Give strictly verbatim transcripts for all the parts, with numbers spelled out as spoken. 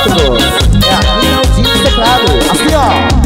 Códigos. É aqui não tinha teclado. Assim ó.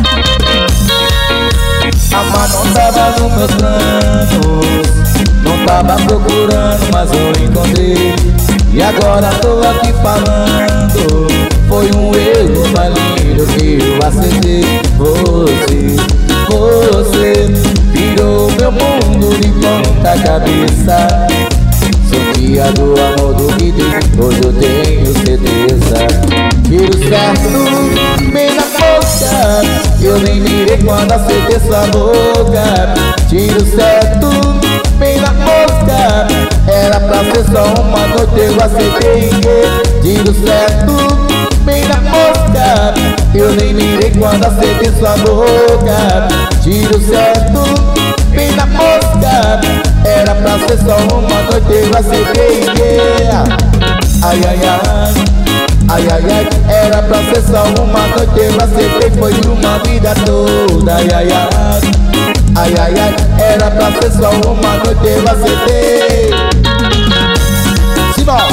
Amar não tava nos meus planos, não tava procurando, mas eu encontrei. E agora tô aqui falando, foi um erro falido que eu acertei. Você, você virou meu mundo de ponta cabeça. Sou guia do amor do que dei, hoje eu tenho certeza. Tiro certo, bem na boca, eu nem mirei quando acertei sua boca. Tiro certo, bem na boca, era pra ser só uma noite, eu acertei. Tiro certo, bem na boca, eu nem mirei quando acertei sua boca. Tiro certo, bem na boca, era pra ser só uma noite, eu acertei. Ai, ai, ai, ai, ai, ai, era pra ser só uma noite, eu acertei, foi uma vida toda. Ai, ai, ai, ai, ai, ai, era pra ser só uma noite, eu acertei. Simão!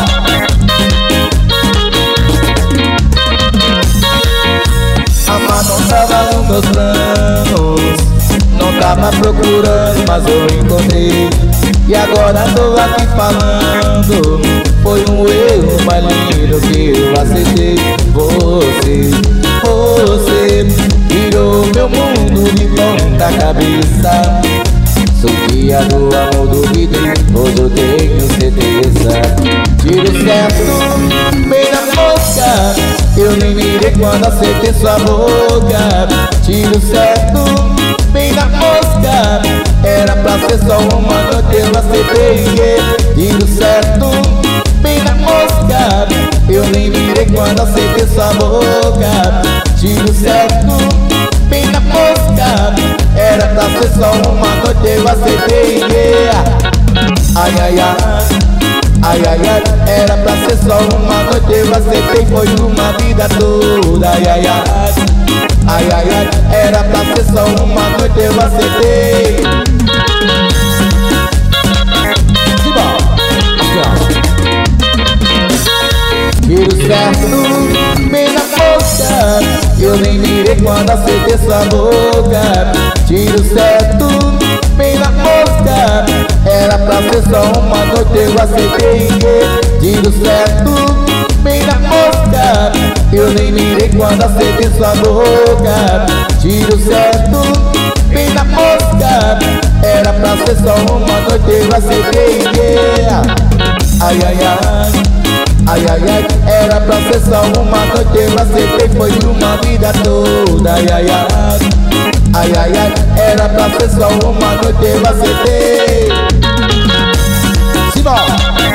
Amar não tava nos meus planos, não tava procurando, mas eu encontrei. E agora tô aqui falando, foi um erro mais lindo que eu acertei. Você, você virou meu mundo de ponta cabeça. Sou guia do amor do que dei, hoje eu tenho certeza. Tiro certo, bem na boca, eu nem mirei quando acertei sua boca. Tiro certo, bem na mosca, era pra ser só uma noite, eu acertei. Tiro certo, bem na mosca, eu nem mirei quando acertei sua boca. Tiro certo, bem na mosca, era pra ser só uma noite, eu acertei. Ai, ai, ai, ai, ai, ai, era pra ser só uma noite, eu acertei, foi uma vida toda. Ai, ai, ai, ai, ai, ai, era pra ser só uma noite, eu acertei. Tiro certo, bem na boca, eu nem mirei quando acertei sua boca. Tiro certo, bem na boca, era pra ser só uma noite, eu acertei. Tiro certo, bem na boca, eu nem mirei quando acertei sua boca. Tiro certo, bem na boca, era pra ser só uma noite, eu acertei. Ai, ai, ai, ai, ai, ai, era pra ser só uma noite, eu acertei, foi uma vida toda. Ai, ai, ai, ai, ai, ai, era pra ser só uma noite, eu acertei. Simão!